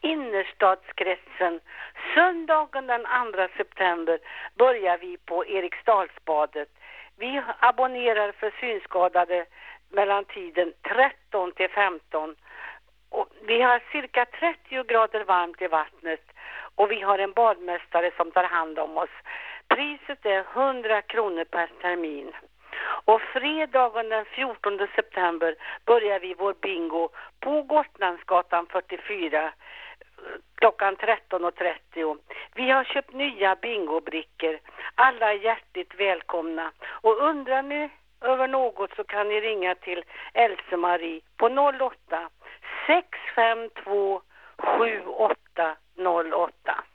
innerstadskretsen. Söndagen den 2 september börjar vi på Eriksdalsbadet. Vi abonnerar för synskadade mellan tiden 13 till 15. Och vi har cirka 30 grader varmt i vattnet och vi har en badmästare som tar hand om oss. Priset är 100 kronor per termin. Och fredagen den 14 september börjar vi vår bingo på Gotlandsgatan 44 klockan 13.30. Vi har köpt nya bingobrickor. Alla är hjärtligt välkomna. Och undrar ni över något så kan ni ringa till Else-Marie på 08 652 7808.